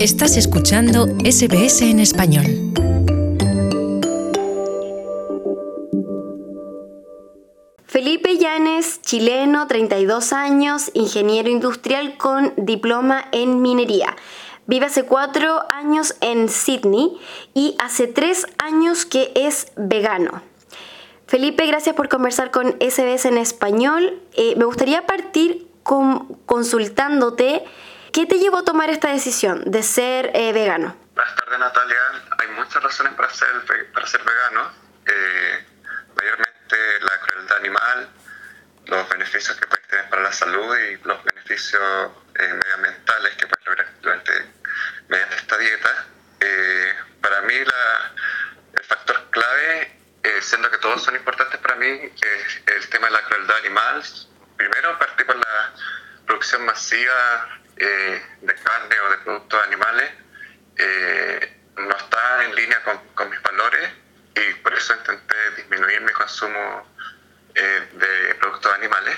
Estás escuchando SBS en español. Felipe Llanes, chileno, 32 años, ingeniero industrial con diploma en minería. Vive hace 4 años en Sydney y hace 3 años que es vegano. Felipe, gracias por conversar con SBS en español. Me gustaría partir consultándote, ¿qué te llevó a tomar esta decisión de ser vegano? Buenas tardes, Natalia. Hay muchas razones para ser vegano. Mayormente la crueldad animal, los beneficios que puedes tener para la salud y los beneficios medioambientales que puedes lograr mediante esta dieta. Para mí el factor clave, siendo que todos son importantes para mí, es el tema de la crueldad animal. Primero, partí por la producción masiva de carne o de productos animales. No está en línea con mis valores y por eso intenté disminuir mi consumo de productos animales.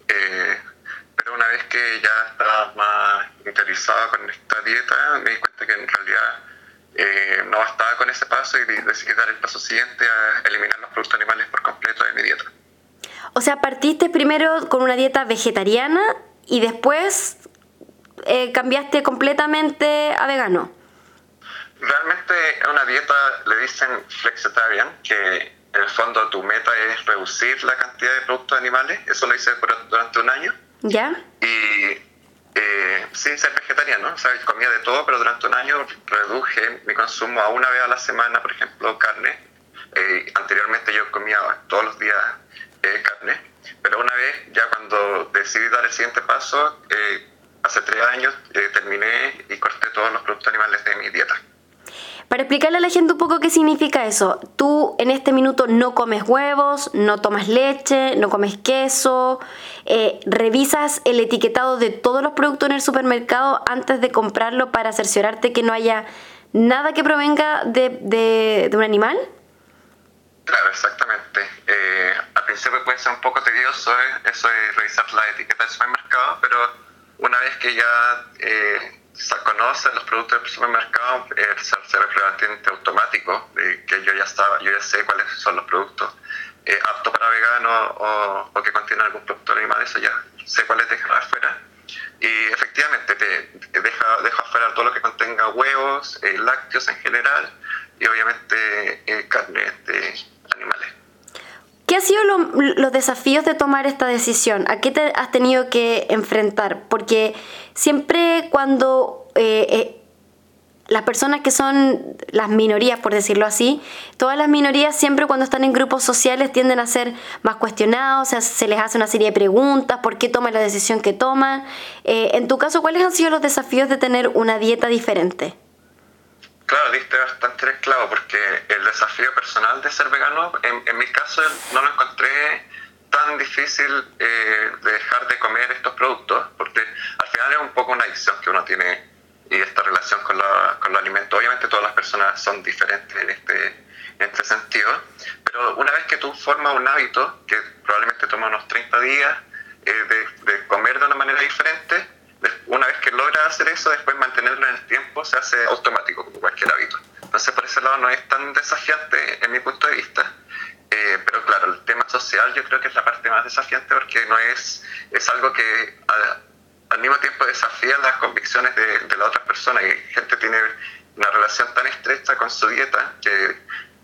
Pero una vez que ya estaba más interiorizado con esta dieta, me di cuenta que en realidad no bastaba con ese paso y decidí dar el paso siguiente a eliminar los productos animales por completo de mi dieta. O sea, partiste primero con una dieta vegetariana y después cambiaste completamente a vegano. Realmente es una dieta, le dicen flexitarian, que en el fondo tu meta es reducir la cantidad de productos animales. Eso lo hice durante un año. ¿Ya? Y sin ser vegetariano, o sea, comía de todo, pero durante un año reduje mi consumo a una vez a la semana, por ejemplo, carne. Anteriormente yo comía todos los días carne, pero una vez, ya cuando decidí dar el siguiente paso, hace 3 años terminé y corté todos los productos animales de mi dieta. Para explicarle a la gente un poco qué significa eso, tú en este minuto no comes huevos, no tomas leche, no comes queso, revisas el etiquetado de todos los productos en el supermercado antes de comprarlo para cerciorarte que no haya nada que provenga de un animal. Claro, exactamente. Al principio puede ser un poco tedioso eso de revisar la etiqueta del supermercado, pero una vez que ya se conocen los productos del supermercado, se hace relativamente automático, que yo ya sé cuáles son los productos aptos para veganos o que contienen algún producto animal, eso ya sé cuáles dejar afuera. Y efectivamente dejo afuera todo lo que contenga huevos, lácteos en general y obviamente carne de animales. ¿Qué han sido los desafíos de tomar esta decisión? ¿A qué te has tenido que enfrentar? Porque siempre cuando las personas que son las minorías, por decirlo así, todas las minorías siempre cuando están en grupos sociales tienden a ser más cuestionados, o sea, se les hace una serie de preguntas, ¿por qué toman la decisión que toman? En tu caso, ¿cuáles han sido los desafíos de tener una dieta diferente? Claro, diste bastante el clavo, porque el desafío personal de ser vegano, en mi caso, no lo encontré tan difícil de dejar de comer estos productos, porque al final es un poco una adicción que uno tiene y esta relación con los alimentos. Obviamente todas las personas son diferentes en este sentido, pero una vez que tú formas un hábito, que probablemente toma unos 30 días de comer de una manera diferente, una vez que logras hacer eso, después mantenerlo en el tiempo se hace automático como cualquier hábito. Entonces por ese lado no es tan desafiante en mi punto de vista, pero claro, el tema social yo creo que es la parte más desafiante porque no es algo que al mismo tiempo desafía las convicciones de las otras personas, y gente tiene una relación tan estrecha con su dieta que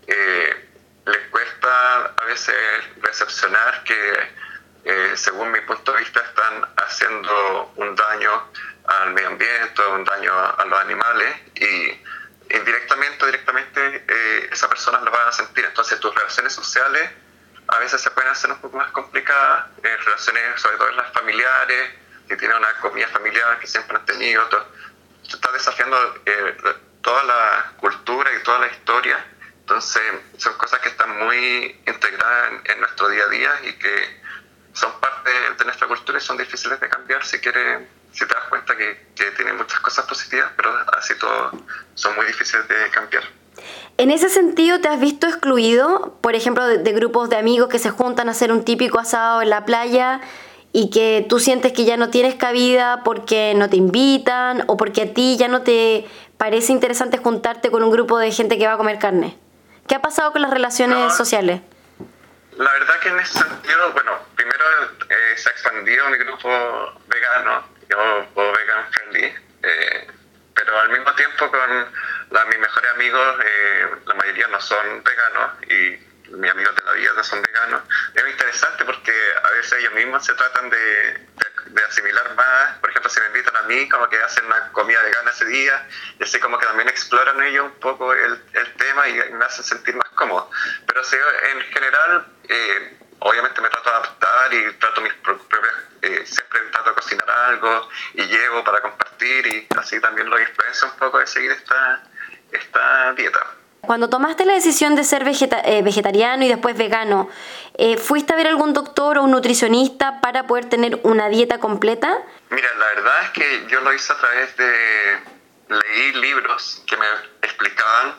les cuesta a veces recepcionar que según mi punto de vista están haciendo un daño al medio ambiente, un daño a los animales, y indirectamente o directamente esas personas lo van a sentir. Entonces tus relaciones sociales a veces se pueden hacer un poco más complicadas, relaciones sobre todo las familiares, que tienen una comida familiar que siempre han tenido. Tú estás desafiando toda la cultura y toda la historia. Entonces son cosas que están muy integradas en nuestro día a día y que son parte de nuestra cultura y son difíciles de cambiar si te das cuenta que tienen muchas cosas positivas, pero así todo son muy difíciles de cambiar. En ese sentido, ¿te has visto excluido, por ejemplo, de grupos de amigos que se juntan a hacer un típico asado en la playa y que tú sientes que ya no tienes cabida porque no te invitan o porque a ti ya no te parece interesante juntarte con un grupo de gente que va a comer carne? ¿Qué ha pasado con las relaciones sociales? La verdad que en ese sentido, bueno, primero se ha expandido mi grupo vegano, o vegan friendly, pero al mismo tiempo con mis mejores amigos, la mayoría no son veganos y mis amigos de la vida no son veganos. Es muy interesante porque a veces ellos mismos se tratan de asimilar más. Por ejemplo, si me invitan a mí, como que hacen una comida vegana ese día, y así como que también exploran ellos un poco el tema y me hacen sentir más cómodo. Pero sí, en general, obviamente me trato de adaptar y trato mis propias, siempre trato de cocinar algo y llevo para compartir, y así también lo influencio un poco de seguir esta dieta. Cuando tomaste la decisión de ser vegetariano y después vegano, ¿fuiste a ver algún doctor o un nutricionista para poder tener una dieta completa? Mira, la verdad es que yo lo hice a través de leer libros que me explicaban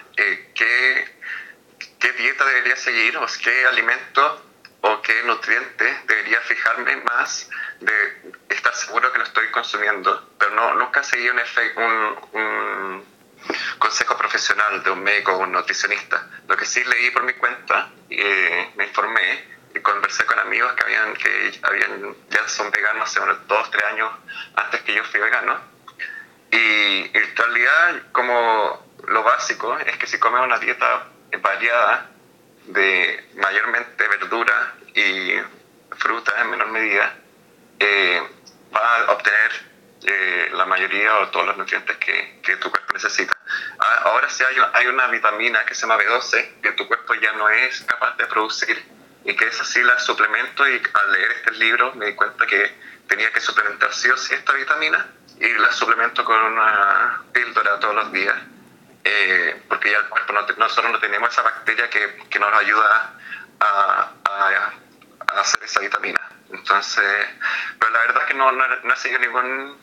qué dieta debería seguir, o qué alimento o qué nutriente debería fijarme más, de estar seguro que lo estoy consumiendo. Pero nunca seguí un consejo profesional de un médico o un nutricionista. Lo que sí leí por mi cuenta, me informé y conversé con amigos que ya son veganos hace unos 2-3 años antes que yo fui vegano, y en realidad como lo básico es que si comes una dieta variada de mayormente verdura y fruta en menor medida, vas a obtener la mayoría o todos los nutrientes que tu cuerpo necesita. Ahora sí hay una vitamina que se llama B12 que tu cuerpo ya no es capaz de producir, y que esa sí la suplemento, y al leer este libro me di cuenta que tenía que suplementar sí o sí esta vitamina, y la suplemento con una píldora todos los días, porque ya el cuerpo nosotros no tenemos esa bacteria que nos ayuda a hacer esa vitamina. Entonces, pero la verdad es que no he seguido ningún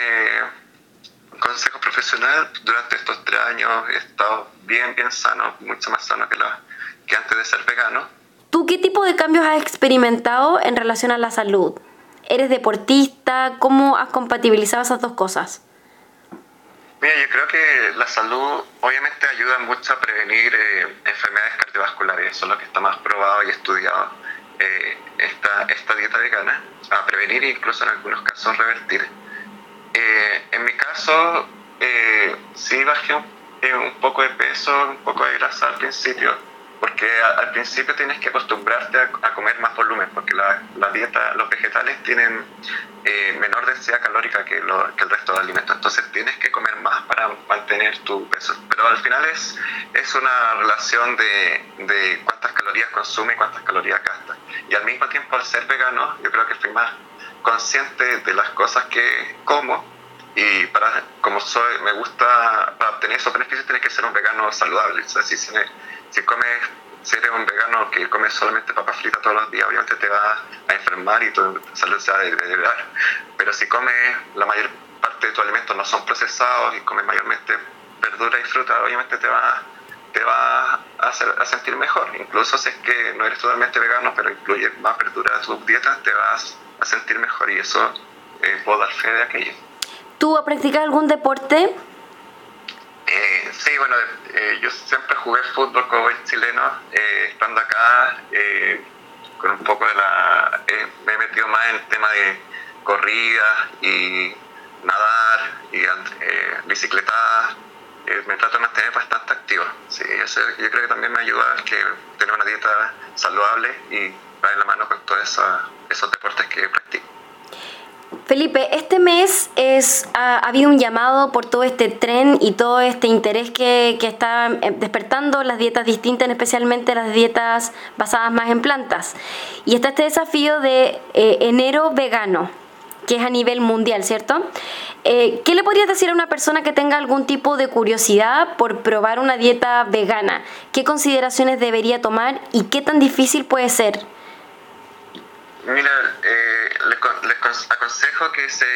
consejo profesional durante estos 3 años. He estado bien sano, mucho más sano que antes de ser vegano. ¿Tú qué tipo de cambios has experimentado en relación a la salud? ¿Eres deportista? ¿Cómo has compatibilizado esas dos cosas? Mira, yo creo que la salud obviamente ayuda mucho a prevenir enfermedades cardiovasculares. Eso es lo que está más probado y estudiado, esta dieta vegana, a prevenir e incluso en algunos casos revertir. En mi caso, sí bajé un poco de peso, un poco de grasa al principio, porque al principio tienes que acostumbrarte a comer más volumen, porque la dieta, los vegetales tienen menor densidad calórica que el resto de alimentos, entonces tienes que comer más para mantener tu peso. Pero al final es una relación de cuántas calorías consume y cuántas calorías gasta. Y al mismo tiempo, al ser vegano, yo creo que fui más consciente de las cosas que como, y como me gusta, para obtener esos beneficios tienes que ser un vegano saludable. O sea, si eres un vegano que comes solamente papas fritas todos los días, obviamente te vas a enfermar y tu salud se va a deteriorar. Pero si comes, la mayor parte de tus alimentos no son procesados y comes mayormente verdura y fruta, obviamente te va a sentir mejor. Incluso si es que no eres totalmente vegano, pero incluyes más verdura en tu dieta, te vas a sentir mejor, y eso puedo dar fe de aquello. ¿Tú practicas algún deporte? Sí, bueno, yo siempre jugué fútbol como buen chileno. Estando acá, con un poco me he metido más en el tema de corrida y nadar y bicicleta. Me trato de mantener bastante activo. Sí, eso yo creo que también me ayuda a tener una dieta saludable y va en la mano con todos esos deportes que practico. Felipe, este mes ha habido un llamado por todo este tren y todo este interés que está despertando las dietas distintas, especialmente las dietas basadas más en plantas. Y está este desafío de enero vegano, que es a nivel mundial, ¿cierto? ¿Qué le podrías decir a una persona que tenga algún tipo de curiosidad por probar una dieta vegana? ¿Qué consideraciones debería tomar y qué tan difícil puede ser? Mira, les aconsejo que se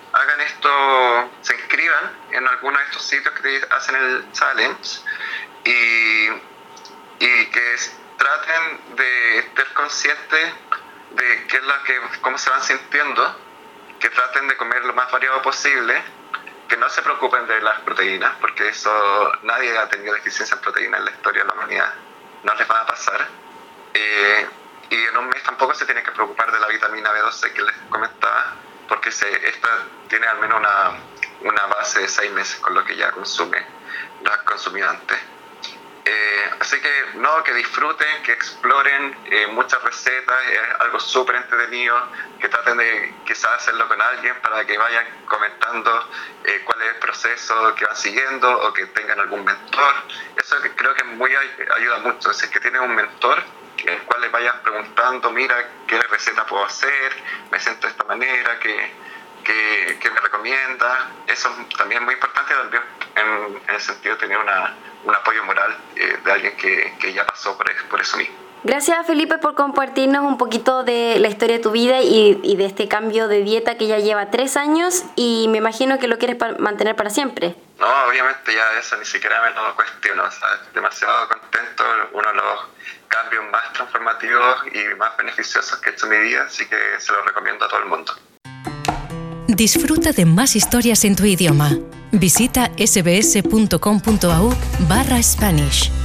inscriban en alguno de estos sitios que hacen el challenge, y que traten de estar conscientes de cómo se van sintiendo, que traten de comer lo más variado posible, que no se preocupen de las proteínas, porque eso nadie ha tenido deficiencia en proteínas en la historia de la humanidad, no les va a pasar. Y en un mes tampoco se tienen que preocupar de la vitamina B12 que les comentaba, porque esta tiene al menos una base de 6 meses con lo que ya la ha consumido antes. Así que disfruten, que exploren muchas recetas, es algo súper entretenido, que traten de quizás hacerlo con alguien para que vayan comentando cuál es el proceso que van siguiendo, o que tengan algún mentor. Eso creo que ayuda mucho. Si es que tienen un mentor, el cual les vayas preguntando, mira, ¿qué receta puedo hacer? Me siento de esta manera, ¿qué me recomienda? Eso también es muy importante también en el sentido de tener un apoyo moral de alguien que ya pasó por eso mismo. Gracias, Felipe, por compartirnos un poquito de la historia de tu vida y de este cambio de dieta que ya lleva 3 años, y me imagino que lo quieres mantener para siempre. No, obviamente ya eso ni siquiera me lo cuestiono. O sea, estoy demasiado contento, uno de los cambios más transformativos y más beneficiosos que he hecho en mi vida, así que se lo recomiendo a todo el mundo. Disfruta de más historias en tu idioma. Visita sbs.com.au/Spanish.